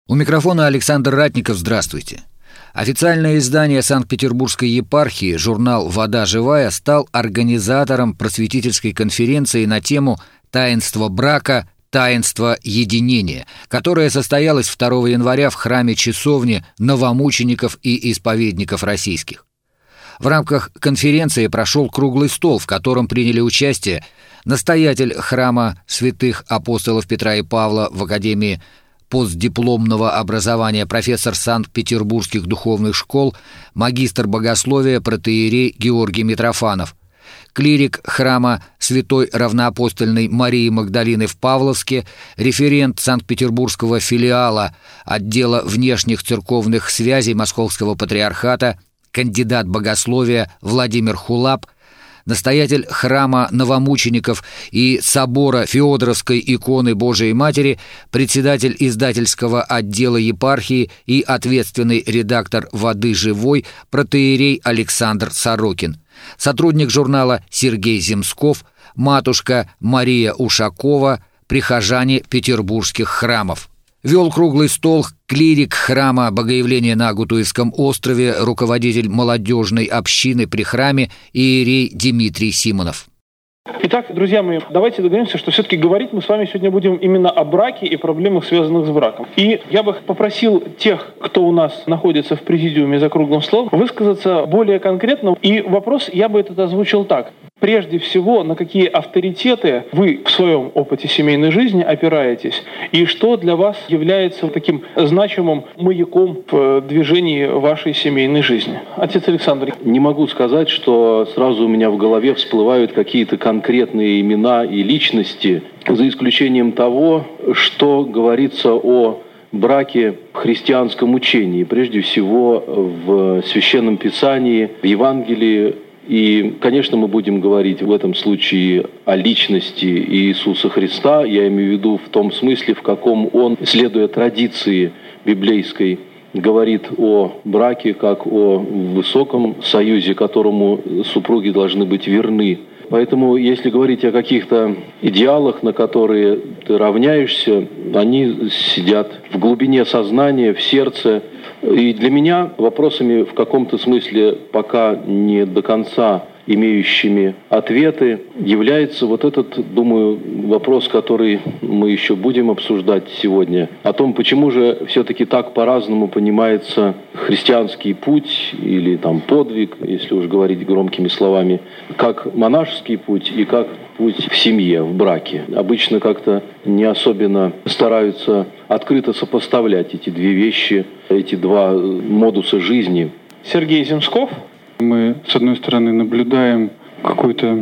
У микрофона Александр Ратников. Здравствуйте. Официальное издание Санкт-Петербургской епархии, журнал «Вода живая», стал организатором просветительской конференции на тему «Таинство брака. Таинство единения», которая состоялась 2 января в храме часовни новомучеников и исповедников российских. В рамках конференции прошел круглый стол, в котором приняли участие настоятель храма святых апостолов Петра и Павла в Академии постдипломного образования, профессор Санкт-Петербургских духовных школ, магистр богословия протоиерей Георгий Митрофанов, клирик храма Святой Равноапостольной Марии Магдалины в Павловске, референт Санкт-Петербургского филиала отдела внешних церковных связей Московского патриархата, кандидат богословия Владимир Хулап, настоятель храма новомучеников и собора Феодоровской иконы Божией Матери, председатель издательского отдела епархии и ответственный редактор «Воды живой» протоиерей Александр Сорокин, сотрудник журнала Сергей Земсков, матушка Мария Ушакова, прихожане петербургских храмов. Вел круглый стол клирик храма Богоявления на Гутуевском острове, руководитель молодежной общины при храме иерей Дмитрий Симонов. Итак, друзья мои, давайте договоримся, что все-таки говорить мы с вами сегодня будем именно о браке и проблемах, связанных с браком. И я бы попросил тех, кто у нас находится в президиуме за круглым столом, высказаться более конкретно. И вопрос я бы этот озвучил так. Прежде всего, на какие авторитеты вы в своем опыте семейной жизни опираетесь, и что для вас является таким значимым маяком в движении вашей семейной жизни? Отец Александр. Не могу сказать, что сразу у меня в голове всплывают какие-то конкретные имена и личности, за исключением того, что говорится о браке в христианском учении, прежде всего в Священном Писании, в Евангелии. И, конечно, мы будем говорить в этом случае о личности Иисуса Христа. Я имею в виду в том смысле, в каком Он, следуя традиции библейской, говорит о браке как о высоком союзе, которому супруги должны быть верны. Поэтому, если говорить о каких-то идеалах, на которые ты равняешься, они сидят в глубине сознания, в сердце. И для меня вопросами в каком-то смысле пока не до конца имеющими ответы является вот этот, думаю, вопрос, который мы еще будем обсуждать сегодня, о том, почему же все-таки так по-разному понимается христианский путь или там подвиг, если уж говорить громкими словами, как монашеский путь и как путь в семье, в браке. Обычно как-то не особенно стараются открыто сопоставлять эти две вещи, эти два модуса жизни. Сергей Земсков. Мы, с одной стороны, наблюдаем какое-то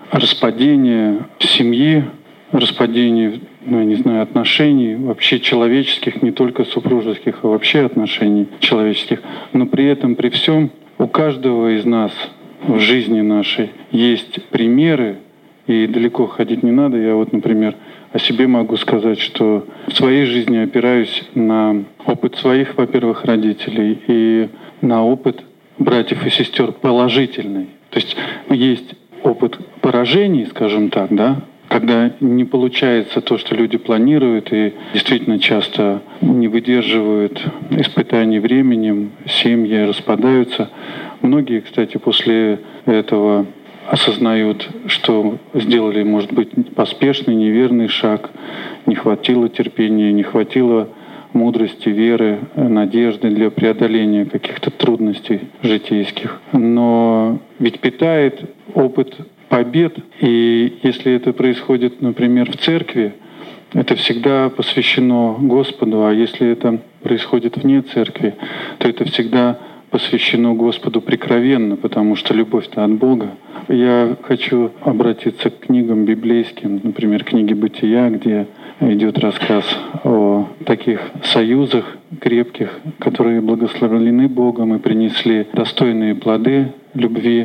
распадение семьи, распадение, отношений, вообще человеческих, не только супружеских, а вообще отношений человеческих. Но при этом, при всем, у каждого из нас в жизни нашей есть примеры, и далеко ходить не надо. Я например, о себе могу сказать, что в своей жизни опираюсь на опыт своих, во-первых, родителей и на опыт братьев и сестер положительный. То есть опыт поражений, скажем так, когда не получается то, что люди планируют, и действительно часто не выдерживают испытаний временем, семьи распадаются. Многие, кстати, после этого осознают, что сделали, может быть, поспешный, неверный шаг, не хватило терпения, не хватило мудрости, веры, надежды для преодоления каких-то трудностей житейских. Но ведь питает опыт побед, и если это происходит, например, в церкви, это всегда посвящено Господу, а если это происходит вне церкви, то это всегда посвящено Господу прикровенно, потому что любовь-то от Бога. Я хочу обратиться к книгам библейским, например, книге «Бытия», где идет рассказ о таких союзах крепких, которые благословлены Богом и принесли достойные плоды любви.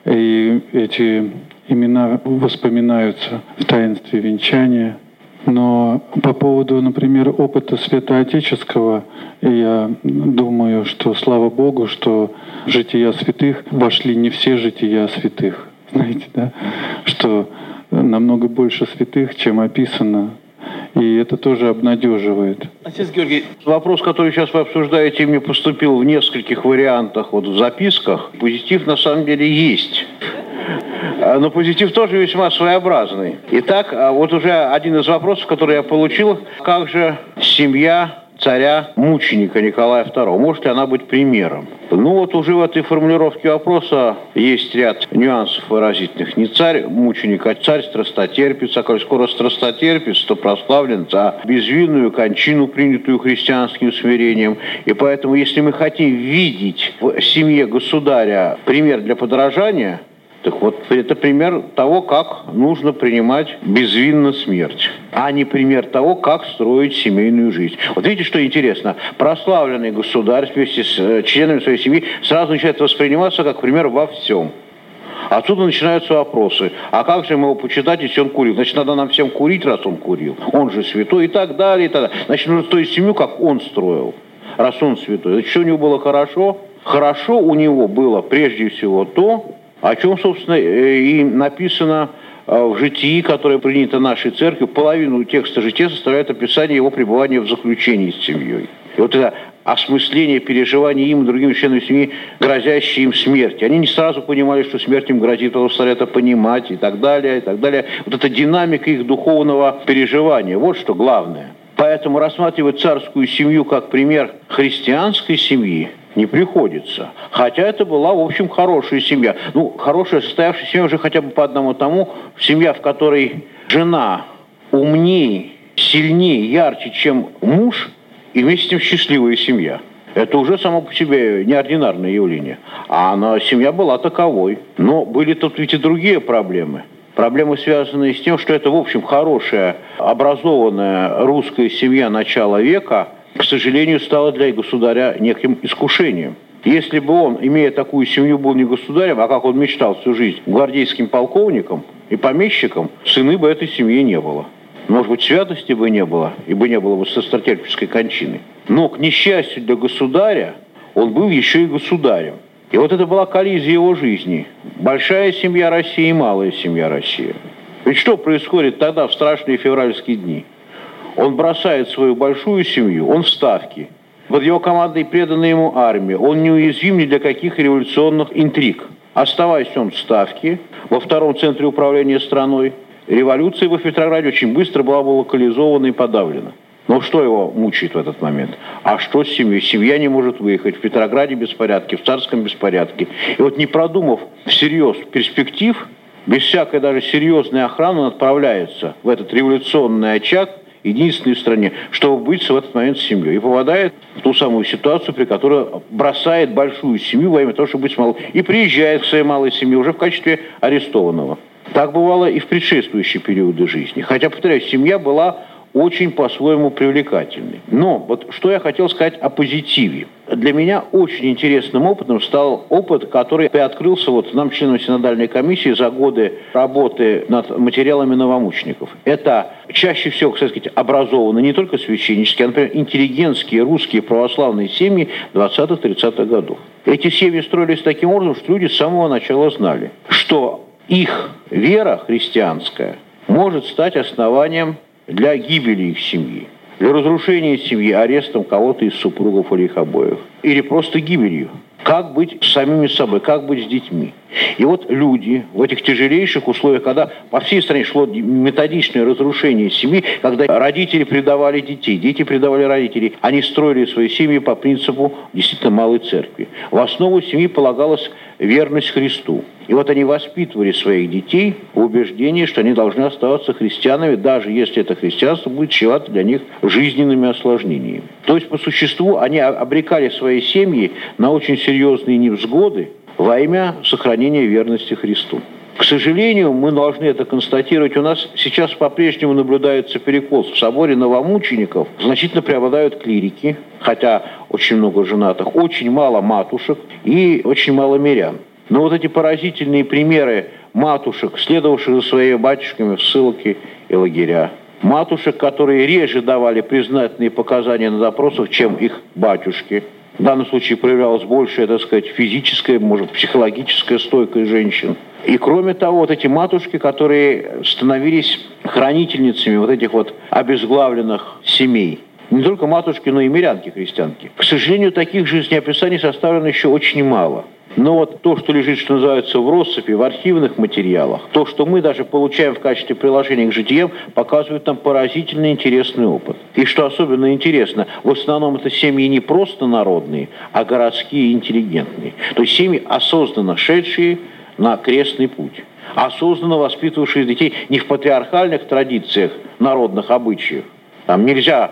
И эти имена воспоминаются в таинстве венчания. Но по поводу, например, опыта святоотеческого, я думаю, что, слава Богу, что в жития святых вошли не все жития святых. Знаете, да? Что намного больше святых, чем описано. И это тоже обнадеживает. Отец Георгий, вопрос, который сейчас вы обсуждаете, мне поступил в нескольких вариантах, в записках. Позитив на самом деле есть. Но позитив тоже весьма своеобразный. Итак, вот уже один из вопросов, который я получил. Как же семья царя-мученика Николая II? Может ли она быть примером? Ну вот уже в этой формулировке вопроса есть ряд нюансов выразительных. Не царь-мученик, а царь-страстотерпец. А коль скоро страстотерпец, то прославлен за безвинную кончину, принятую христианским смирением. И поэтому, если мы хотим видеть в семье государя пример для подражания, так вот, это пример того, как нужно принимать безвинно смерть, а не пример того, как строить семейную жизнь. Вот видите, что интересно? Прославленный государь вместе с членами своей семьи сразу начинает восприниматься как пример во всем. Отсюда начинаются вопросы. А как же ему его почитать, если он курил? Значит, надо нам всем курить, раз он курил. Он же святой и так далее, и так далее. Значит, нужно строить семью, как он строил, раз он святой. Значит, что у него было хорошо? Хорошо у него было прежде всего то, о чем, собственно, и написано в житии, которое принято нашей церковью. Половину текста жития составляет описание его пребывания в заключении с семьей. И вот это осмысление переживаний им и другим членам семьи, грозящей им смерти. Они не сразу понимали, что смерть им грозит, потом стали это понимать и так далее, и так далее. Вот эта динамика их духовного переживания, вот что главное. Поэтому рассматривать царскую семью как пример христианской семьи не приходится. Хотя это была, в общем, хорошая семья. Ну, хорошая, состоявшая семья уже хотя бы по одному тому, семья, в которой жена умнее, сильнее, ярче, чем муж, и вместе с тем счастливая семья. Это уже само по себе неординарное явление. А семья была таковой. Но были тут ведь и другие проблемы. Проблемы, связанные с тем, что это, в общем, хорошая, образованная русская семья начала века, к сожалению, стало для государя неким искушением. Если бы он, имея такую семью, был не государем, а как он мечтал всю жизнь, гвардейским полковником и помещиком, сыны бы этой семьи не было. Может быть, святости бы не было, и бы не было бы страстотерпческой кончины. Но, к несчастью для государя, он был еще и государем. И вот это была коллизия его жизни. Большая семья России и малая семья России. Ведь что происходит тогда, в страшные февральские дни? Он бросает свою большую семью, он в Ставке. Под его командой предана ему армия. Он неуязвим ни для каких революционных интриг. Оставаясь он в Ставке, во втором центре управления страной, революция в Петрограде очень быстро была бы локализована и подавлена. Но что его мучает в этот момент? А что с семьей? Семья не может выехать. В Петрограде беспорядки, в Царском беспорядке. И вот не продумав всерьез перспектив, без всякой даже серьезной охраны он отправляется в этот революционный очаг, единственной в стране, чтобы быть в этот момент с семьей. И попадает в ту самую ситуацию, при которой бросает большую семью во имя того, чтобы быть с малой. И приезжает к своей малой семье уже в качестве арестованного. Так бывало и в предшествующие периоды жизни. Хотя, повторяю, семья была очень по-своему привлекательный. Но вот что я хотел сказать о позитиве. Для меня очень интересным опытом стал опыт, который приоткрылся нам, членам синодальной комиссии, за годы работы над материалами новомучеников. Это чаще всего, кстати сказать, образованные не только священнические, а, например, интеллигентские русские православные семьи 20-30-х годов. Эти семьи строились таким образом, что люди с самого начала знали, что их вера христианская может стать основанием для гибели их семьи, для разрушения семьи, арестом кого-то из супругов или их обоих, или просто гибелью. Как быть с самими собой, как быть с детьми. И вот люди в этих тяжелейших условиях, когда по всей стране шло методичное разрушение семьи, когда родители предавали детей, дети предавали родителей, они строили свои семьи по принципу действительно малой церкви. В основу семьи полагалась верность Христу. И вот они воспитывали своих детей в убеждении, что они должны оставаться христианами, даже если это христианство будет чревато для них жизненными осложнениями. То есть, по существу, они обрекали свои семьи на очень серьезные невзгоды во имя сохранения верности Христу. К сожалению, мы должны это констатировать. У нас сейчас по-прежнему наблюдается перекос. В соборе новомучеников значительно преобладают клирики, хотя очень много женатых, очень мало матушек и очень мало мирян. Но вот эти поразительные примеры матушек, следовавших за своими батюшками в ссылки и лагеря, матушек, которые реже давали признательные показания на допросах, чем их батюшки, В данном случае проявлялась большая, так сказать, физическая, может, психологическая стойкость женщин. И кроме того, вот эти матушки, которые становились хранительницами вот этих вот обезглавленных семей. Не только матушки, но и мирянки-христианки. К сожалению, таких жизнеописаний составлено еще очень мало. Но вот то, что лежит, что называется, в россыпи, в архивных материалах, то, что мы даже получаем в качестве приложения к житиям, показывает нам поразительно интересный опыт. И что особенно интересно, в основном это семьи не просто народные, а городские и интеллигентные. То есть семьи, осознанно шедшие на крестный путь, осознанно воспитывавшие детей не в патриархальных традициях народных обычаев. Там нельзя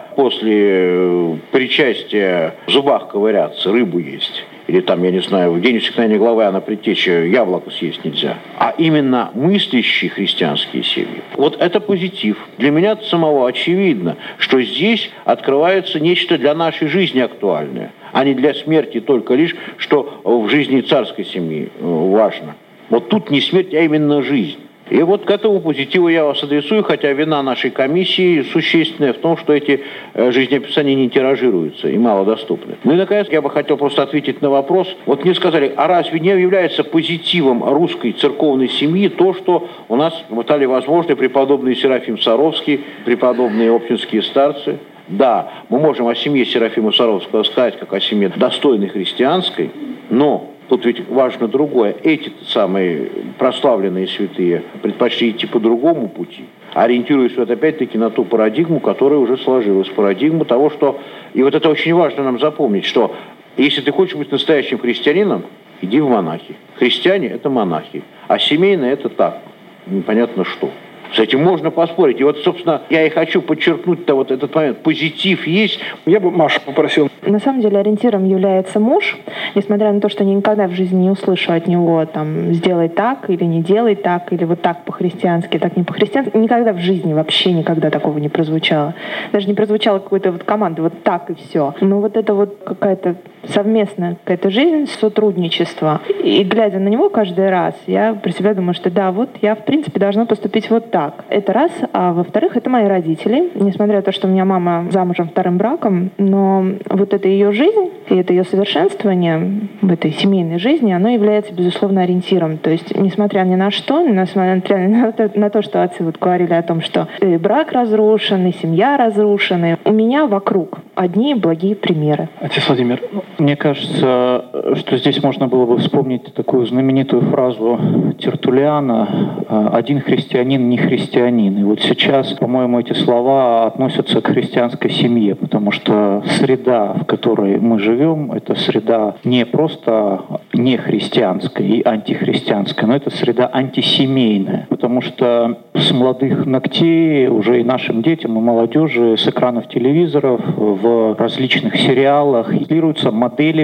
после причастия в зубах ковыряться, рыбу есть. Или там, я не знаю, в день усекновения главы на предтече яблоко съесть нельзя. А именно мыслящие христианские семьи. Вот это позитив. Для меня самого очевидно, что здесь открывается нечто для нашей жизни актуальное, а не для смерти только лишь, что в жизни царской семьи важно. Вот тут не смерть, а именно жизнь. И вот к этому позитиву я вас адресую, хотя вина нашей комиссии существенная в том, что эти жизнеописания не тиражируются и малодоступны. Ну и, наконец, я бы хотел просто ответить на вопрос. Вот мне сказали, а разве не является позитивом русской церковной семьи то, что у нас стали возможны преподобный Серафим Саровский, преподобные общинские старцы? Да, мы можем о семье Серафима Саровского сказать, как о семье достойной христианской, но... Тут ведь важно другое. Эти самые прославленные святые предпочли идти по другому пути, ориентируясь вот опять-таки на ту парадигму, которая уже сложилась. Парадигму того, что... И вот это очень важно нам запомнить, что если ты хочешь быть настоящим христианином, иди в монахи. Христиане – это монахи, а семейные – это так, непонятно что. С этим можно поспорить. И вот, собственно, я и хочу подчеркнуть-то вот этот момент. Позитив есть. Я бы Машу попросил. На самом деле ориентиром является муж, несмотря на то, что я никогда в жизни не услышу от него там «сделай так» или «не делай так», или вот так по-христиански, так не по-христиански. Никогда в жизни, вообще никогда такого не прозвучало. Даже не прозвучало какой-то вот команды «вот так и все». Но вот это вот какая-то совместная какая-то жизнь, сотрудничество. И глядя на него каждый раз, я про себя думаю, что да, вот я в принципе должна поступить вот так. Это раз. А во-вторых, это мои родители. Несмотря на то, что у меня мама замужем вторым браком, но вот эта ее жизнь и это ее совершенствование в этой семейной жизни, оно является, безусловно, ориентиром. То есть, несмотря ни на что, несмотря на то, что отцы вот говорили о том, что и брак разрушен, и семья разрушена, у меня вокруг одни благие примеры. Отец Владимир. Мне кажется, что здесь можно было бы вспомнить такую знаменитую фразу Тертуллиана «один христианин не христианин». И вот сейчас, по-моему, эти слова относятся к христианской семье, потому что среда, в которой мы живем, это среда не просто не христианская и антихристианская, но это среда антисемейная, потому что с молодых ногтей уже и нашим детям, и молодежи с экранов телевизоров в различных сериалах транслируются модели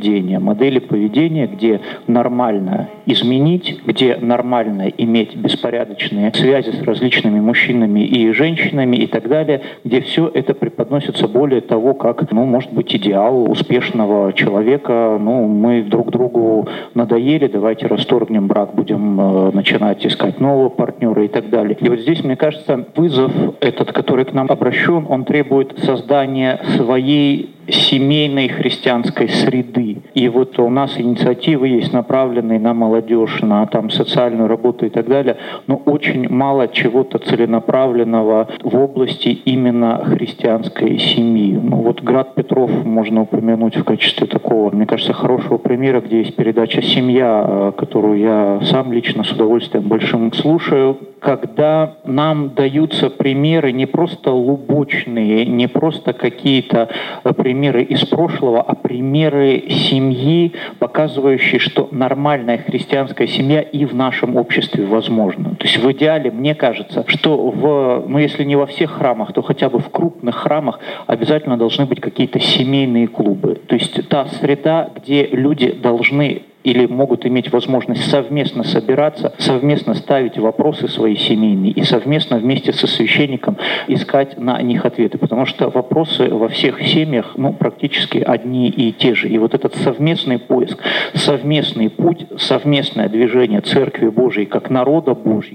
поведения, где нормально изменить, где нормально иметь беспорядочные связи с различными мужчинами и женщинами и так далее, где все это преподносится более того, как, может быть, идеал успешного человека. Мы друг другу надоели, давайте расторгнем брак, будем начинать искать нового партнера и так далее. И вот здесь, мне кажется, вызов этот, который к нам обращен, он требует создания своей семейной христианской среды. И вот у нас инициативы есть, направленные на молодежь, на социальную работу и так далее, но очень мало чего-то целенаправленного в области именно христианской семьи. Вот град Петров можно упомянуть в качестве такого, мне кажется, хорошего примера, где есть передача «Семья», которую я сам лично с удовольствием большим слушаю, когда нам даются примеры не просто лубочные, не просто какие-то примеры из прошлого, а примеры семьи, показывающие, что нормальная христианская семья и в нашем обществе возможна. То есть в идеале, мне кажется, что если не во всех храмах, то хотя бы в крупных храмах обязательно должны быть какие-то семейные клубы. То есть та среда, где люди должны или могут иметь возможность совместно собираться, совместно ставить вопросы свои семейные и совместно вместе со священником искать на них ответы. Потому что вопросы во всех семьях практически одни и те же. И вот этот совместный поиск, совместный путь, совместное движение Церкви Божией как народа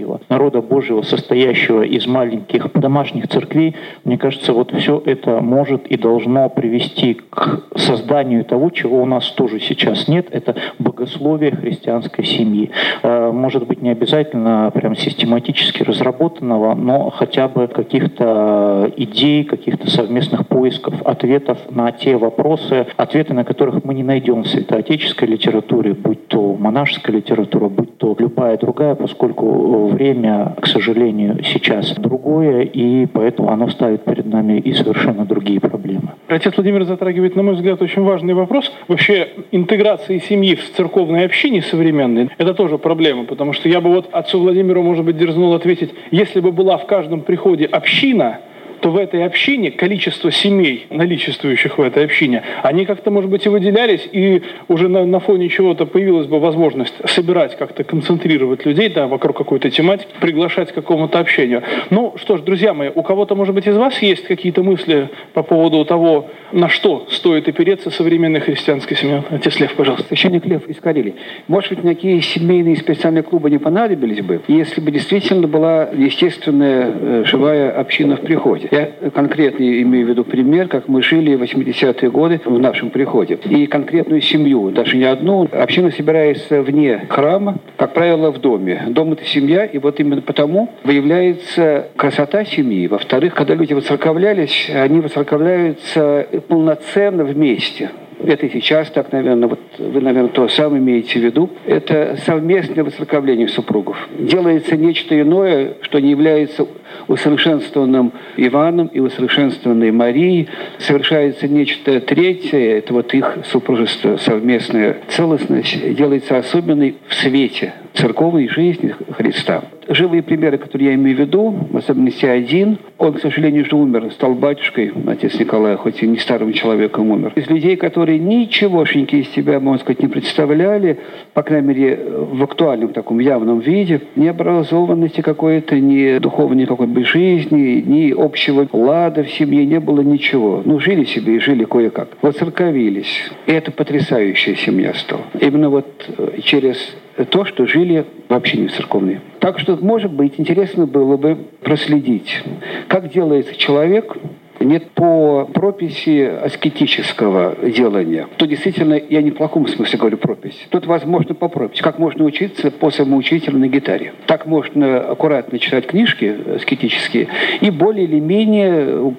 Божьего, состоящего из маленьких домашних церквей, мне кажется, вот все это может и должно привести к созданию того, чего у нас тоже сейчас нет, это богословие христианской семьи. Может быть, не обязательно прям систематически разработанного, но хотя бы каких-то идей, каких-то совместных поисков, ответов на те вопросы, ответы на которых мы не найдем в святоотеческой литературе, будь то монашеская литература, будь то любая другая, поскольку время, к сожалению, сейчас другое, и поэтому оно ставит перед нами и совершенно другие проблемы. Отец Владимир затрагивает, на мой взгляд, очень важный вопрос. Вообще, интеграция семьи в церковной общине современной – это тоже проблема, потому что я бы отцу Владимиру, может быть, дерзнул ответить, если бы была в каждом приходе община, то в этой общине количество семей, наличествующих в этой общине, они как-то, может быть, и выделялись, и уже на фоне чего-то появилась бы возможность собирать, как-то концентрировать людей вокруг какой-то тематики, приглашать к какому-то общению. Ну что ж, друзья мои, у кого-то, может быть, из вас есть какие-то мысли по поводу того, на что стоит опереться современной христианской семье? Отец Лев, пожалуйста. Священник Лев из Карелии. Может быть, никакие семейные специальные клубы не понадобились бы, если бы действительно была естественная живая община в приходе. Я конкретно имею в виду пример, как мы жили в 80-е годы в нашем приходе. И конкретную семью, даже не одну. Община собирается вне храма, как правило, в доме. Дом – это семья, и вот именно потому выявляется красота семьи. Во-вторых, когда люди воцерковлялись, они воцерковляются полноценно вместе. Это и сейчас так, наверное, вы, наверное, то самое имеете в виду. Это совместное воцерковление супругов. Делается нечто иное, что не является усовершенствованным Иваном и усовершенствованной Марией. Совершается нечто третье, это их супружество, совместная целостность, делается особенной в свете церковной жизни Христа. Живые примеры, которые я имею в виду, в особенности один, он, к сожалению, уже умер, стал батюшкой, отец Николай, хоть и не старым человеком умер. Из людей, которые ничегошеньки из себя, можно сказать, не представляли, по крайней мере, в актуальном таком явном виде, ни образованности какой-то, ни духовной какой-бы жизни, ни общего лада в семье, не было ничего. Жили себе и жили кое-как. Воцерковились. И это потрясающая семья стала. Именно через то, что жили в общине церковной. Так что, может быть, интересно было бы проследить, как делается человек не по прописи аскетического делания. То действительно, я не в плохом смысле говорю пропись. Тут возможно по прописи. Как можно учиться по самоучителю на гитаре. Так можно аккуратно читать книжки аскетические и более или менее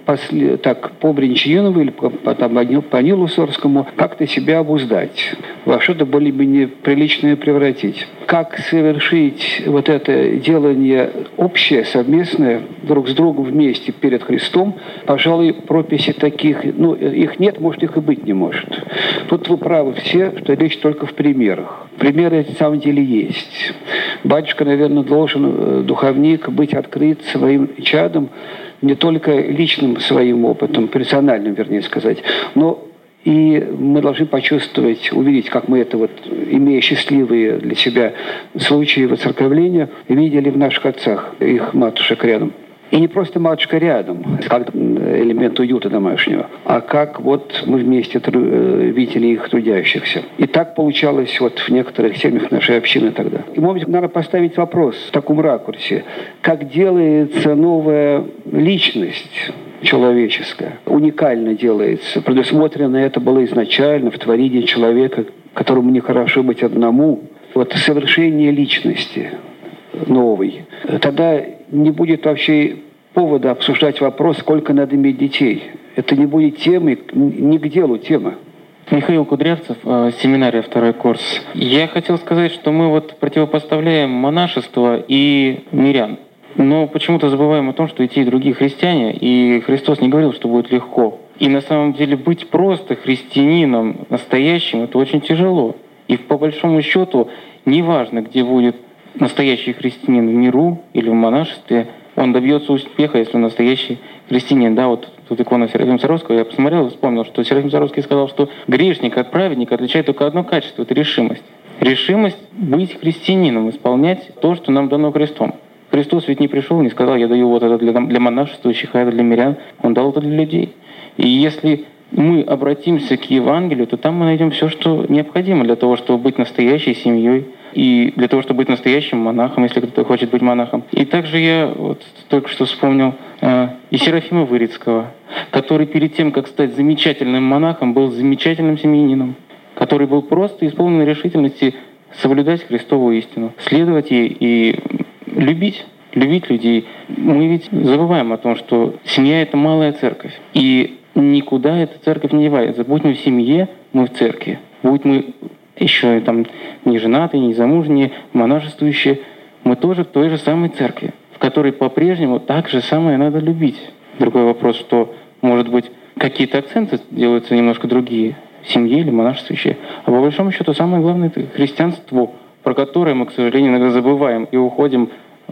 по Бринчинову или по Нилу Сорскому как-то себя обуздать. Во что-то более-менее приличное превратить. Как совершить это делание общее, совместное, друг с другом вместе перед Христом, пожалуй, прописи таких, их нет, может, их и быть не может. Тут вы правы все, что речь только в примерах. Примеры на самом деле есть. Батюшка, наверное, должен, духовник, быть открыт своим чадом, не только личным своим опытом, персональным, вернее сказать, но и мы должны почувствовать, увидеть, как мы это имея счастливые для себя случаи воцерковления, видели в наших отцах, их матушек рядом. И не просто матушка рядом, как элемент уюта домашнего, а как мы вместе видели их трудящихся. И так получалось в некоторых семьях нашей общины тогда. И, может быть, надо поставить вопрос в таком ракурсе. Как делается новая личность человеческая, уникально делается. Предусмотрено это было изначально в творении человека, которому нехорошо быть одному. Совершение личности новой. Тогда не будет вообще повода обсуждать вопрос, сколько надо иметь детей. Это не будет темой, не к делу тема. Михаил Кудрявцев, семинария, 2 курс. Я хотел сказать, что мы противопоставляем монашество и мирян. Но почему-то забываем о том, что и те, и другие христиане, и Христос не говорил, что будет легко. И на самом деле быть просто христианином настоящим – это очень тяжело. И по большому счету, неважно, где будет настоящий христианин в миру или в монашестве, он добьется успеха, если он настоящий христианин. Тут икона Серафима Саровского, я посмотрел и вспомнил, что Серафим Саровский сказал, что грешник от праведника отличает только одно качество – это решимость. решимость быть христианином, исполнять то, что нам дано Христом. Христос ведь не пришел и не сказал: я даю вот это для монашествующих, а это для мирян. Он дал это для людей. И если мы обратимся к Евангелию, то там мы найдем все, что необходимо для того, чтобы быть настоящей семьей, и для того, чтобы быть настоящим монахом, если кто-то хочет быть монахом. И также я вот только что вспомнил и Серафима Вырицкого, который перед тем, как стать замечательным монахом, был замечательным семьянином, который был просто исполнен решительности соблюдать Христову истину, следовать ей и любить людей. Мы ведь забываем о том, что семья — это малая церковь. И никуда эта церковь не девается. Будь мы в семье, мы в церкви. Будь мы еще там не женатые, не замужние, монашествующие, мы тоже в той же самой церкви, в которой по-прежнему так же самое надо любить. Другой вопрос, что, может быть, какие-то акценты делаются немножко другие, в семье или монашествующие. А по большому счету самое главное — это христианство, про которое мы, к сожалению, иногда забываем и уходим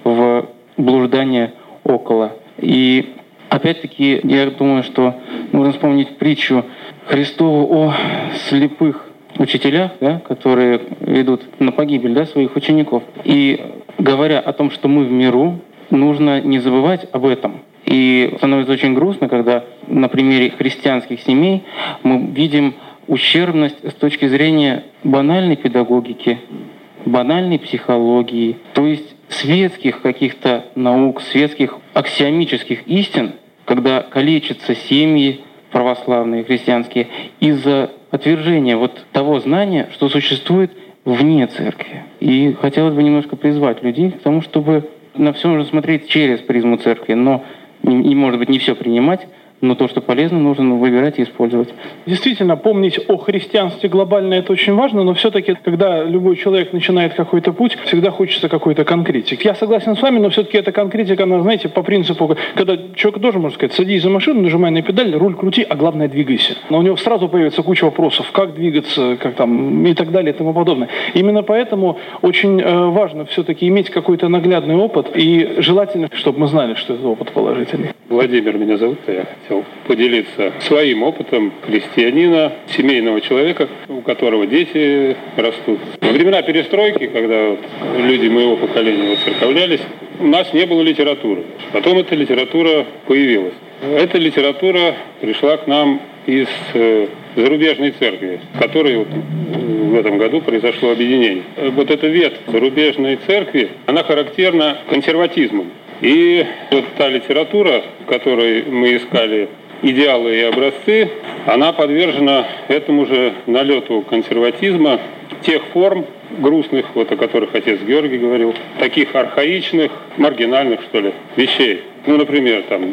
в блуждание около. И опять-таки, я думаю, что нужно вспомнить притчу Христову о слепых учителях, да, которые ведут на погибель, да, своих учеников. И говоря о том, что мы в миру, нужно не забывать об этом. И становится очень грустно, когда на примере христианских семей мы видим ущербность с точки зрения банальной педагогики, банальной психологии, то есть светских каких-то наук, светских аксиомических истин, когда калечатся семьи православные, христианские, из-за отвержения вот того знания, что существует вне церкви. И хотелось бы немножко призвать людей к тому, чтобы на все нужно смотреть через призму церкви, но и, может быть, не все принимать, но то, что полезно, нужно выбирать и использовать. Действительно, помнить о христианстве глобально — это очень важно, но все-таки, когда любой человек начинает какой-то путь, всегда хочется какой-то конкретики. Я согласен с вами, но все-таки эта конкретика, она, знаете, по принципу, когда человек тоже, можно сказать, садись за машину, нажимай на педаль, руль крути, а главное — двигайся. Но у него сразу появится куча вопросов, как двигаться, как там, и так далее, и тому подобное. Именно поэтому очень важно все-таки иметь какой-то наглядный опыт, и желательно, чтобы мы знали, что это опыт положительный. Владимир меня зовут, я хотел поделиться своим опытом христианина, семейного человека, у которого дети растут. Во времена перестройки, когда люди моего поколения воцерковлялись, у нас не было литературы. Потом эта литература появилась. Эта литература пришла к нам из зарубежной церкви, в которой вот в этом году произошло объединение. Вот эта ветвь зарубежной церкви, она характерна консерватизмом. И вот та литература, в которой мы искали идеалы и образцы, она подвержена этому же налету консерватизма, тех форм грустных, вот о которых отец Георгий говорил, таких архаичных, маргинальных, что ли, вещей. Ну, например, там,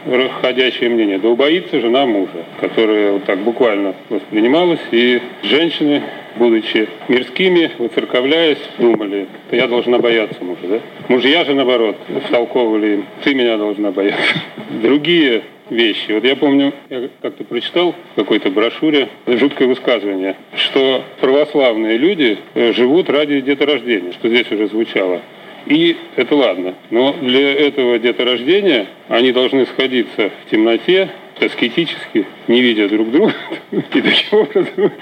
ходячее мнение: да убоится жена мужа, которое вот так буквально воспринималось, и женщины, будучи мирскими, выцерковляясь, думали: я должна бояться мужа, да? Мужья же, наоборот, втолковывали им: ты меня должна бояться. Другие вещи. Вот я помню, я как-то прочитал в какой-то брошюре жуткое высказывание, что православные люди живут ради деторождения, что здесь уже звучало. И это ладно. Но для этого деторождения они должны сходиться в темноте, аскетически, не видя друг друга, и таким образом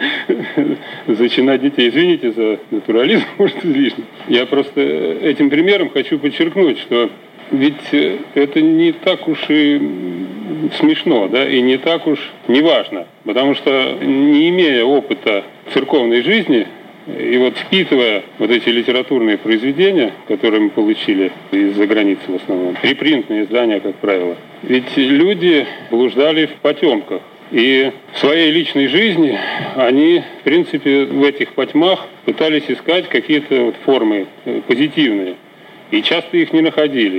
зачинать детей. Извините за натурализм, может, излишне. Я просто этим примером хочу подчеркнуть, что ведь это не так уж и смешно, да, и не так уж не важно. Потому что, не имея опыта церковной жизни, и вот впитывая вот эти литературные произведения, которые мы получили из-за границы в основном, репринтные издания, как правило, ведь люди блуждали в потемках. И в своей личной жизни они, в принципе, в этих потьмах пытались искать какие-то вот формы позитивные. И часто их не находили.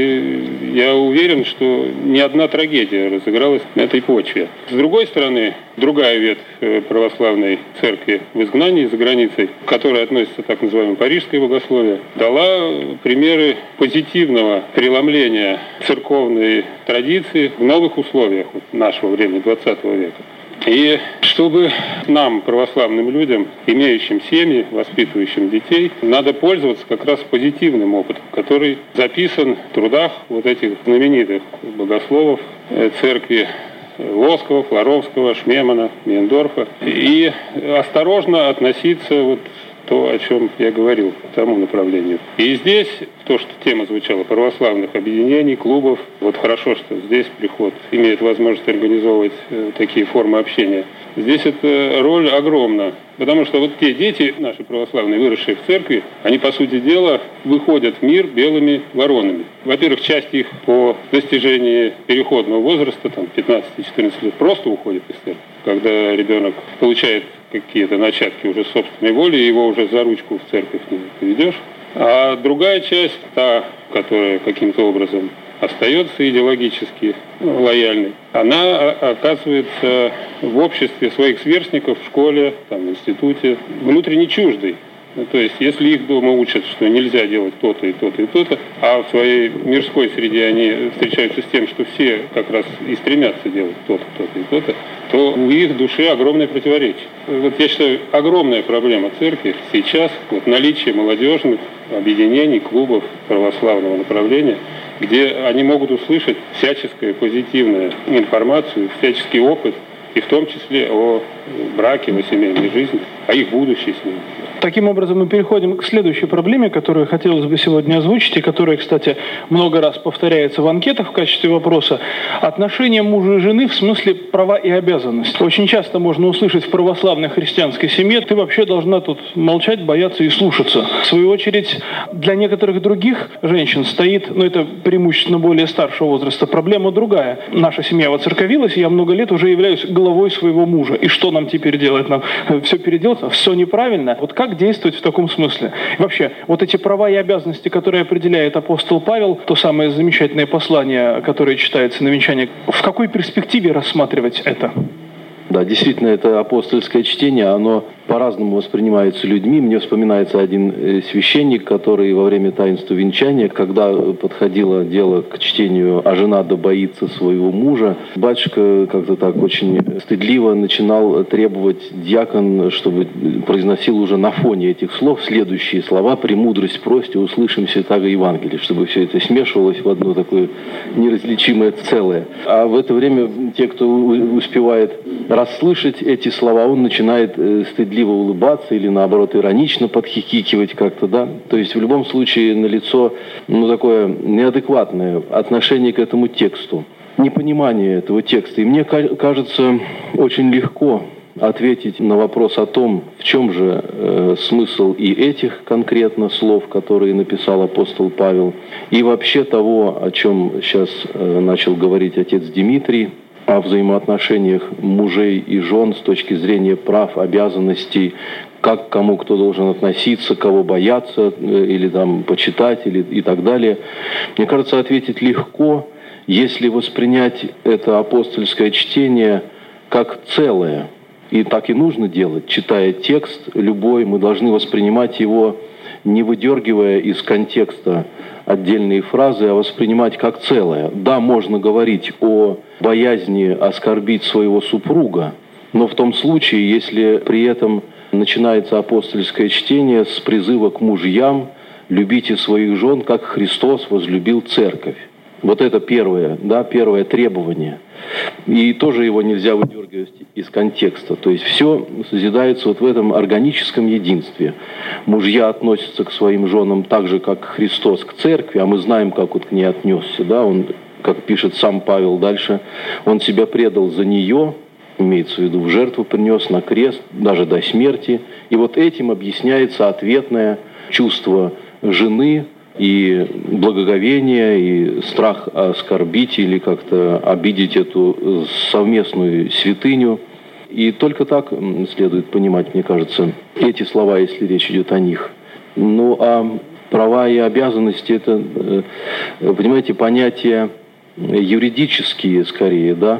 И я уверен, что ни одна трагедия разыгралась на этой почве. С другой стороны, другая ветвь православной церкви в изгнании за границей, к которой относится так называемое парижское богословие, дала примеры позитивного преломления церковной традиции в новых условиях нашего времени, 20 века. И чтобы нам, православным людям, имеющим семьи, воспитывающим детей, надо пользоваться как раз позитивным опытом, который записан в трудах вот этих знаменитых богословов церкви Лоскова, Флоровского, Шмемана, Мейндорфа. И осторожно относиться вот то, о чем я говорил, по тому направлению. И здесь то, что тема звучала, православных объединений, клубов, вот хорошо, что здесь приход имеет возможность организовывать такие формы общения. Здесь эта роль огромна, потому что вот те дети, наши православные, выросшие в церкви, они, по сути дела, выходят в мир белыми воронами. Во-первых, часть их по достижении переходного возраста, там, 15-14 лет, просто уходит из церкви. Когда ребенок получает какие-то начатки уже собственной воли, его уже за ручку в церковь не поведешь. А другая часть, та, которая каким-то образом остается идеологически лояльной, она оказывается в обществе своих сверстников, в школе, там, в институте, внутренне чуждой. То есть, если их дома учат, что нельзя делать то-то и то-то и то-то, а в своей мирской среде они встречаются с тем, что все как раз и стремятся делать то-то, то-то и то-то, то у их души огромное противоречие. Вот я считаю, огромная проблема церкви сейчас вот наличие молодежных объединений, клубов православного направления, где они могут услышать всяческую позитивную информацию, всяческий опыт, и в том числе о браке, о семейной жизни, о их будущей с ним. Таким образом, мы переходим к следующей проблеме, которую хотелось бы сегодня озвучить, и которая, кстати, много раз повторяется в анкетах в качестве вопроса. Отношения мужа и жены в смысле права и обязанности. Очень часто можно услышать в православной христианской семье: ты вообще должна тут молчать, бояться и слушаться. В свою очередь, для некоторых других женщин стоит, это преимущественно более старшего возраста, проблема другая. Наша семья воцерковилась, и я много лет уже являюсь главой своего мужа. И что нам теперь делать? Нам все переделать? Все неправильно? Вот как действовать в таком смысле? И вообще, вот эти права и обязанности, которые определяет апостол Павел, то самое замечательное послание, которое читается на венчании, в какой перспективе рассматривать это? Да, действительно, это апостольское чтение, оно по-разному воспринимается людьми. Мне вспоминается один священник, который во время таинства венчания, когда подходило дело к чтению «А жена да боится своего мужа», батюшка как-то так очень стыдливо начинал требовать диакон, чтобы произносил уже на фоне этих слов следующие слова: «Премудрость просьте, услышим святаго Евангелие», чтобы все это смешивалось в одно такое неразличимое целое. А в это время те, кто успевает расслышать эти слова, он начинает стыдливо улыбаться или, наоборот, иронично подхихикивать как-то, да. То есть в любом случае налицо такое неадекватное отношение к этому тексту, непонимание этого текста. И мне кажется, очень легко ответить на вопрос о том, в чем же смысл и этих конкретно слов, которые написал апостол Павел, и вообще того, о чем сейчас начал говорить отец Дмитрий, о взаимоотношениях мужей и жен с точки зрения прав, обязанностей, как кому кто должен относиться, кого бояться или там почитать или и так далее. Мне кажется, ответить легко, если воспринять это апостольское чтение как целое. И так и нужно делать. Читая текст любой, мы должны воспринимать его, не выдергивая из контекста отдельные фразы, а воспринимать как целое. Да, можно говорить о боязни оскорбить своего супруга, но в том случае, если при этом начинается апостольское чтение с призыва к мужьям: «Любите своих жен, как Христос возлюбил церковь». Вот это первое требование. И тоже его нельзя выдергивать из контекста. То есть все созидается вот в этом органическом единстве. Мужья относятся к своим женам так же, как Христос к церкви, а мы знаем, как он к ней отнесся. Да? Он, как пишет сам Павел дальше, он себя предал за нее, имеется в виду, в жертву принес на крест, даже до смерти. И вот этим объясняется ответное чувство жены, и благоговение, и страх оскорбить или как-то обидеть эту совместную святыню. И только так следует понимать, мне кажется, эти слова, если речь идет о них. Ну, а права и обязанности — это, понимаете, понятия юридические скорее, да?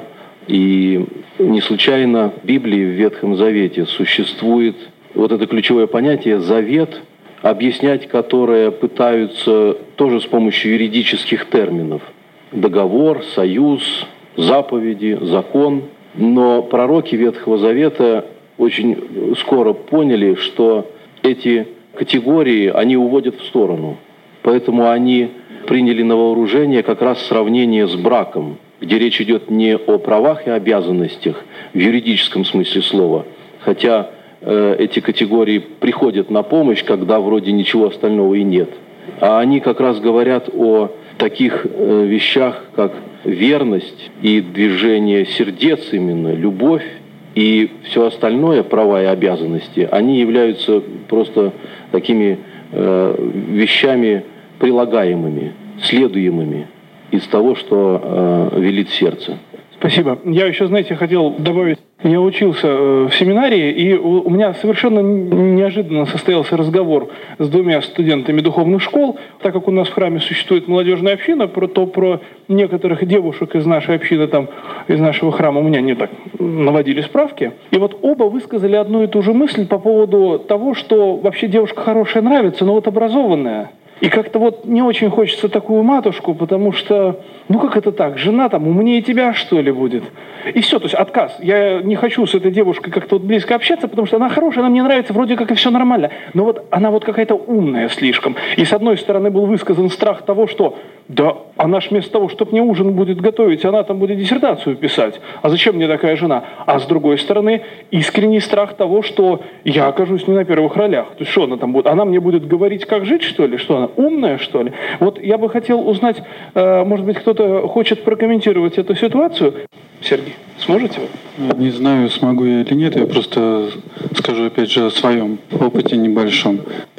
И не случайно в Библии, в Ветхом Завете существует вот это ключевое понятие «завет», объяснять которое пытаются тоже с помощью юридических терминов. Договор, союз, заповеди, закон. Но пророки Ветхого Завета очень скоро поняли, что эти категории, они уводят в сторону. Поэтому они приняли на вооружение как раз сравнение с браком, где речь идет не о правах и обязанностях в юридическом смысле слова, хотя эти категории приходят на помощь, когда вроде ничего остального и нет. А они как раз говорят о таких вещах, как верность и движение сердец именно, любовь и все остальное, права и обязанности, они являются просто такими вещами прилагаемыми, следуемыми из того, что велит сердце. Спасибо. Я еще, знаете, хотел добавить, я учился в семинарии, и у меня совершенно неожиданно состоялся разговор с двумя студентами духовных школ. Так как у нас в храме существует молодежная община, то про некоторых девушек из нашей общины, там, из нашего храма, у меня не так наводили справки. И вот оба высказали одну и ту же мысль по поводу того, что вообще девушка хорошая нравится, но вот образованная. И как-то вот не очень хочется такую матушку, потому что, ну как это так, жена там умнее тебя, что ли, будет? И все, то есть отказ. Я не хочу с этой девушкой как-то вот близко общаться, потому что она хорошая, она мне нравится, вроде как и все нормально. Но вот она вот какая-то умная слишком. И с одной стороны был высказан страх того, что да, она ж вместо того, чтобы мне ужин будет готовить, она там будет диссертацию писать. А зачем мне такая жена? А с другой стороны, искренний страх того, что я окажусь не на первых ролях. То есть что она там будет? Она мне будет говорить, как жить, что ли? Что она, умная, что ли? Вот я бы хотел узнать, может быть, кто-то хочет прокомментировать эту ситуацию. Сергей, сможете вы? Не знаю, смогу я или нет, я просто скажу опять же о своем опыте небольшом.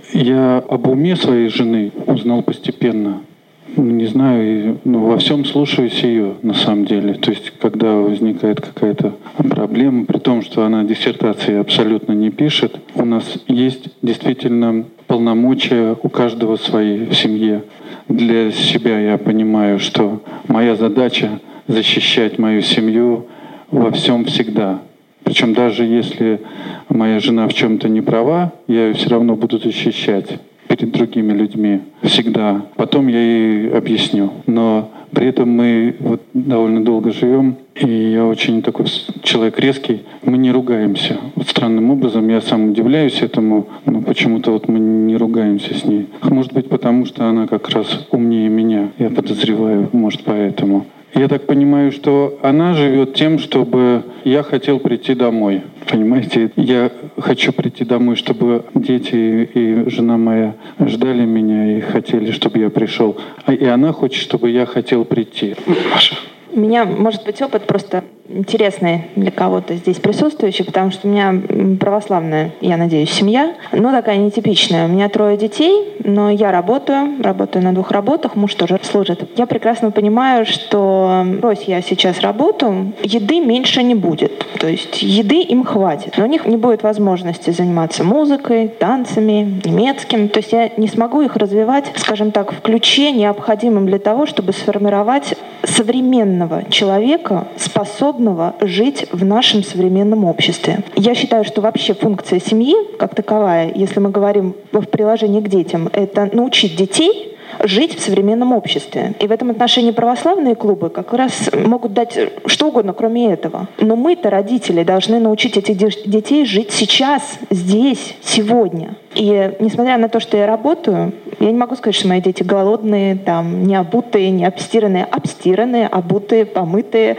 Я об уме своей жены узнал постепенно. Не знаю, во всем слушаюсь ее на самом деле. То есть, когда возникает какая-то проблема, при том, что она диссертации абсолютно не пишет, у нас есть действительно полномочия у каждого своей в семье. Для себя я понимаю, что моя задача защищать мою семью во всем всегда. Причем даже если моя жена в чем-то не права, я ее все равно буду защищать перед другими людьми всегда. Потом я ей объясню. Но при этом мы вот довольно долго живем, и я очень такой человек резкий. Мы не ругаемся. Вот странным образом я сам удивляюсь этому, но почему-то вот мы не ругаемся с ней. Может быть, потому что она как раз умнее меня. Я подозреваю, может, поэтому. Я так понимаю, что она живет тем, чтобы я хотел прийти домой. Понимаете? Я хочу прийти домой, чтобы дети и жена моя ждали меня и хотели, чтобы я пришел. И она хочет, чтобы я хотел прийти. Маша. У меня, может быть, опыт просто интересный для кого-то здесь присутствующий, потому что у меня православная, я надеюсь, семья, но такая нетипичная. У меня 3 детей, но я работаю на 2 работах, муж тоже служит. Я прекрасно понимаю, что брось я сейчас работу, еды меньше не будет. То есть еды им хватит, но у них не будет возможности заниматься музыкой, танцами, немецким. То есть я не смогу их развивать, скажем так, в ключе, необходимым для того, чтобы сформировать современного человека, способного жить в нашем современном обществе. Я считаю, что вообще функция семьи, как таковая, если мы говорим в приложении к детям, это научить детей жить в современном обществе. И в этом отношении православные клубы как раз могут дать что угодно, кроме этого. Но мы-то, родители, должны научить этих детей жить сейчас, здесь, сегодня. И несмотря на то, что я работаю, я не могу сказать, что мои дети голодные, там, не обутые, не обстиранные. Обстиранные, обутые, помытые.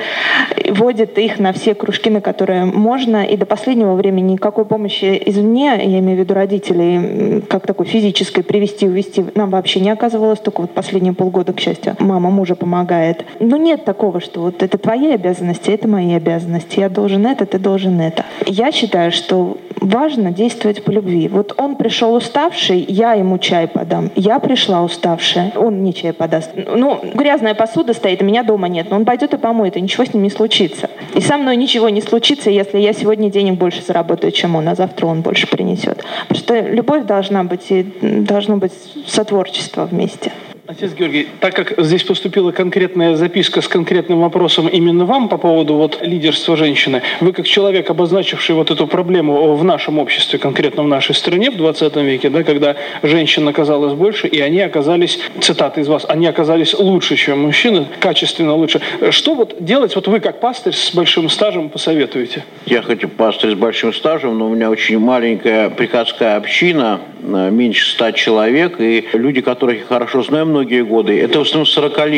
Водят их на все кружки, на которые можно. И до последнего времени никакой помощи извне, я имею в виду родителей, как такой физической, привести, увести, нам вообще не оказывалось. Только вот последние полгода, к счастью, мама мужа помогает. Но нет такого, что вот это твои обязанности, это мои обязанности. Я должен это, ты должен это. Я считаю, что важно действовать по любви. Вот он пришел уставший, я ему чай подам. Я пришла уставшая, он мне чай подаст. Ну, грязная посуда стоит, а меня дома нет. Но он пойдет и помоет, и ничего с ним не случится. И со мной ничего не случится, если я сегодня денег больше заработаю, чем он, а завтра он больше принесет. Потому что любовь должна быть, и должно быть сотворчество вместе. Отец Георгий, так как здесь поступила конкретная записка с конкретным вопросом именно вам по поводу вот лидерства женщины, вы как человек, обозначивший вот эту проблему в нашем обществе, конкретно в нашей стране в 20 веке, да, когда женщин оказалось больше, и они оказались, цитата из вас, они оказались лучше, чем мужчины, качественно лучше. Что вот делать, вот вы как пастырь с большим стажем посоветуете? Я хоть и пастырь с большим стажем, но у меня очень маленькая приходская община, меньше 100 человек, и люди, которых я хорошо знаю многие годы, это в основном 40-летние.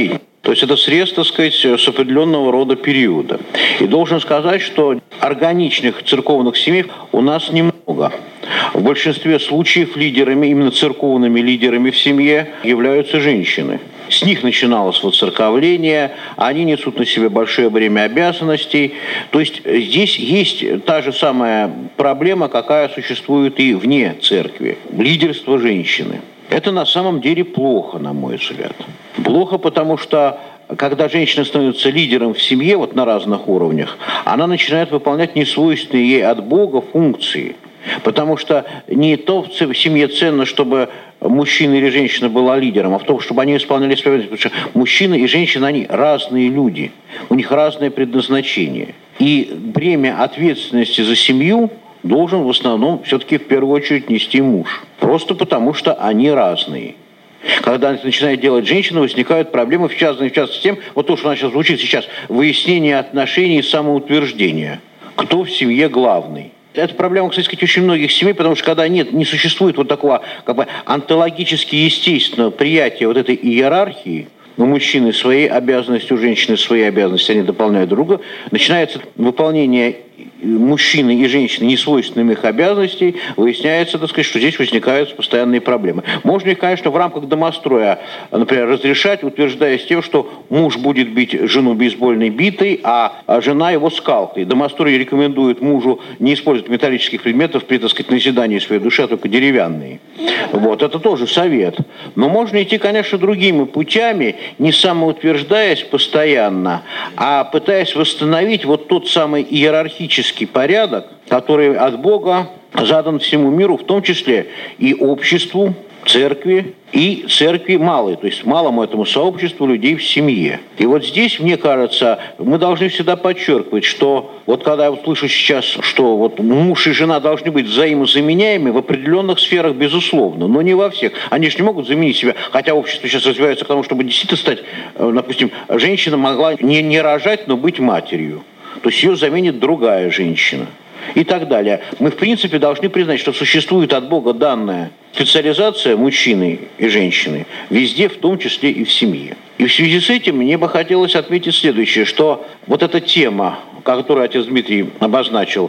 То есть это срез, так сказать, с определенного рода периода. И должен сказать, что органичных церковных семей у нас немного. В большинстве случаев лидерами, именно церковными лидерами в семье являются женщины. С них начиналось воцерковление, они несут на себе большое бремя обязанностей. То есть здесь есть та же самая проблема, какая существует и вне церкви. Лидерство женщины. Это на самом деле плохо, на мой взгляд. Плохо, потому что когда женщина становится лидером в семье, вот на разных уровнях, она начинает выполнять несвойственные ей от Бога функции. Потому что не то в семье ценно, чтобы мужчина или женщина была лидером, а в том, чтобы они исполняли свои обязанности. Потому что мужчина и женщина, они разные люди, у них разное предназначение. И бремя ответственности за семью должен в основном все-таки в первую очередь нести муж. Просто потому, что они разные. Когда это начинает делать женщина, возникают проблемы, в частности с тем, вот то, что у нас сейчас звучит сейчас, выяснение отношений и самоутверждение. Кто в семье главный? Это проблема, кстати сказать, очень многих семей, потому что когда не существует вот такого как бы онтологически естественного приятия вот этой иерархии, у мужчины свои обязанности, у женщины свои обязанности, они дополняют друг друга, начинается выполнение мужчины и женщины несвойственных их обязанностей, выясняется, так сказать, что здесь возникают постоянные проблемы. Можно их, конечно, в рамках домостроя, например, разрешать, утверждая с тем, что муж будет бить жену бейсбольной битой, а жена его скалкой. Домострой рекомендует мужу не использовать металлических предметов при, так сказать, назидании своей души, а только деревянные. Вот, это тоже совет. Но можно идти, конечно, другими путями, не самоутверждаясь постоянно, а пытаясь восстановить вот тот самый иерархический порядок, который от Бога задан всему миру, в том числе и обществу, церкви, и церкви малой, то есть малому этому сообществу людей в семье. И вот здесь, мне кажется, мы должны всегда подчеркивать, что вот когда я слышу сейчас, что вот муж и жена должны быть взаимозаменяемы в определенных сферах, безусловно, но не во всех. Они же не могут заменить себя, хотя общество сейчас развивается к тому, чтобы действительно стать, допустим, женщина могла не рожать, но быть матерью. То есть ее заменит другая женщина. И так далее. Мы, в принципе, должны признать, что существует от Бога данная специализация мужчины и женщины везде, в том числе и в семье. И в связи с этим мне бы хотелось отметить следующее, что вот эта тема, которую отец Дмитрий обозначил,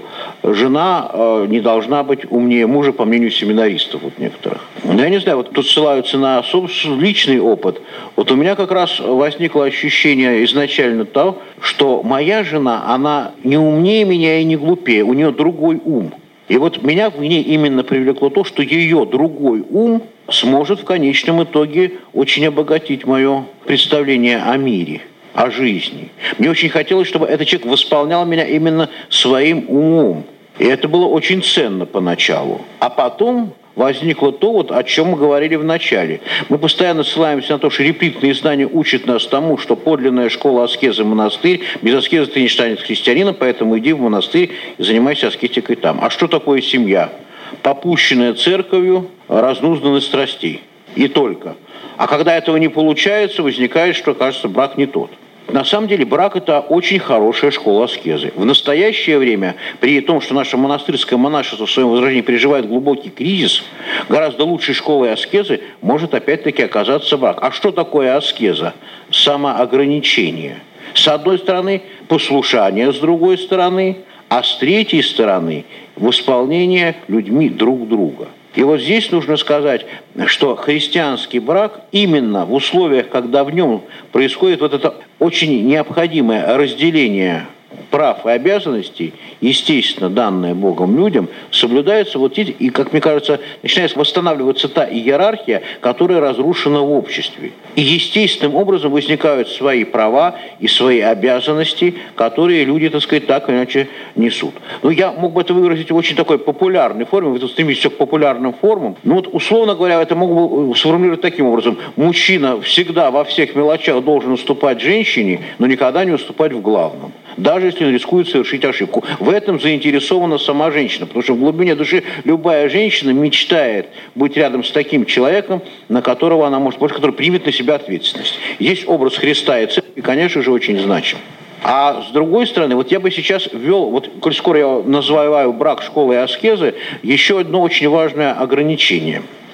жена не должна быть умнее мужа, по мнению семинаристов вот некоторых. Я не знаю, вот тут ссылаются на личный опыт. Вот у меня как раз возникло ощущение изначально того, что моя жена, она не умнее меня и не глупее, у нее другой ум. И вот меня в ней именно привлекло то, что ее другой ум сможет в конечном итоге очень обогатить мое представление о мире, о жизни. Мне очень хотелось, чтобы этот человек восполнял меня именно своим умом. И это было очень ценно поначалу. А потом возникло то, вот, о чем мы говорили в начале. Мы постоянно ссылаемся на то, что реплитные издания учат нас тому, что подлинная школа аскезы – монастырь. Без аскезы ты не станешь христианином, поэтому иди в монастырь и занимайся аскетикой там. А что такое семья? Попущенная церковью, разнузданность страстей. И только. А когда этого не получается, возникает, что, кажется, брак не тот. На самом деле брак – это очень хорошая школа аскезы. В настоящее время, при том, что наше монастырское монашество в своем возрождении переживает глубокий кризис, гораздо лучшей школой аскезы может опять-таки оказаться брак. А что такое аскеза? Самоограничение. С одной стороны, послушание, с другой стороны, а с третьей стороны – восполнение людьми друг друга. И вот здесь нужно сказать, что христианский брак именно в условиях, когда в нем происходит вот это очень необходимое разделение прав и обязанностей, естественно, данное Богом людям, соблюдаются вот эти, и, как мне кажется, начинает восстанавливаться та иерархия, которая разрушена в обществе. И естественным образом возникают свои права и свои обязанности, которые люди, так сказать, так или иначе несут. Ну, я мог бы это выразить в очень такой популярной форме, вы тут стремитесь все к популярным формам. Ну, вот, условно говоря, это мог бы сформулировать таким образом. Мужчина всегда во всех мелочах должен уступать женщине, но никогда не уступать в главном. Даже если он рискует совершить ошибку. В этом заинтересована сама женщина, потому что в глубине души любая женщина мечтает быть рядом с таким человеком, на которого она может больше, который примет на себя ответственность. Есть образ Христа и церкви, конечно же, очень значим. А с другой стороны, вот я бы сейчас ввел, вот коль скоро я называю брак школой аскезы, еще одно очень важное ограничение.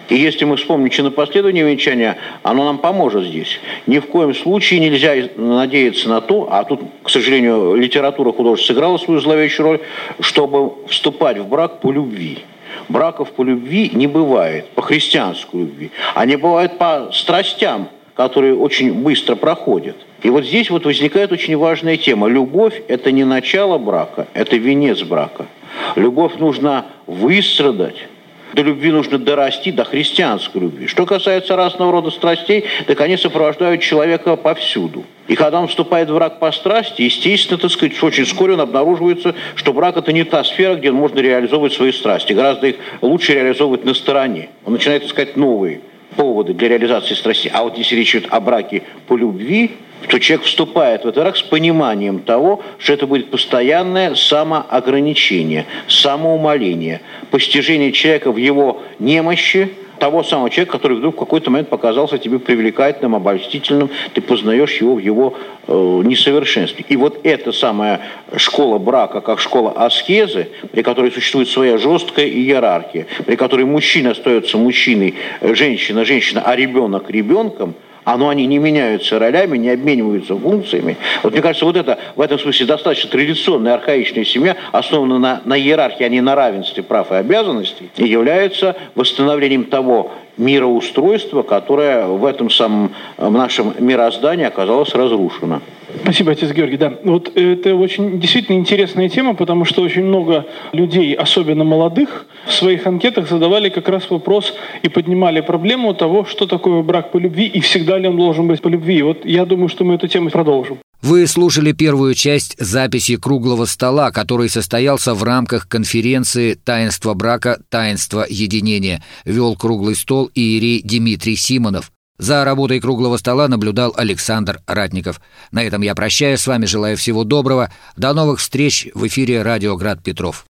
И если мы вспомним чинопоследование венчания, оно нам поможет здесь. Ни в коем случае нельзя надеяться на то, а тут, к сожалению, литература художественная сыграла свою зловещую роль, чтобы вступать в брак по любви. Браков по любви не бывает, по христианской любви. Они бывают по страстям, которые очень быстро проходят. И вот здесь вот возникает очень важная тема. Любовь – это не начало брака, это венец брака. Любовь нужно выстрадать. До любви нужно дорасти, до христианской любви. Что касается разного рода страстей, так они сопровождают человека повсюду. И когда он вступает в брак по страсти, естественно, так сказать, очень вскоре он обнаруживается, что брак – это не та сфера, где можно реализовывать свои страсти. Гораздо их лучше реализовывать на стороне. Он начинает искать новые поводы для реализации страстей. А вот если речь идет о браке по любви, то человек вступает в этот брак с пониманием того, что это будет постоянное самоограничение, самоумоление, постижение человека в его немощи, того самого человека, который вдруг в какой-то момент показался тебе привлекательным, обольстительным, ты познаешь его в его несовершенстве. И вот эта самая школа брака, как школа аскезы, при которой существует своя жесткая иерархия, при которой мужчина остается мужчиной, женщина, а ребенок ребенком, они не меняются ролями, не обмениваются функциями. Вот мне кажется, вот это в этом смысле достаточно традиционная, архаичная семья, основана на иерархии, а не на равенстве прав и обязанностей, и является восстановлением того мироустройства, которое в этом самом нашем мироздании оказалось разрушено. Спасибо, отец Георгий. Да, вот это очень действительно интересная тема, потому что очень много людей, особенно молодых, в своих анкетах задавали как раз вопрос и поднимали проблему того, что такое брак по любви и всегда ли он должен быть по любви. Вот я думаю, что мы эту тему продолжим. Вы слушали первую часть записи «Круглого стола», который состоялся в рамках конференции «Таинство брака. Таинство единения». Вел круглый стол иерей Дмитрий Симонов. За работой «Круглого стола» наблюдал Александр Ратников. На этом я прощаюсь с вами, желаю всего доброго. До новых встреч в эфире «Радио Град Петров».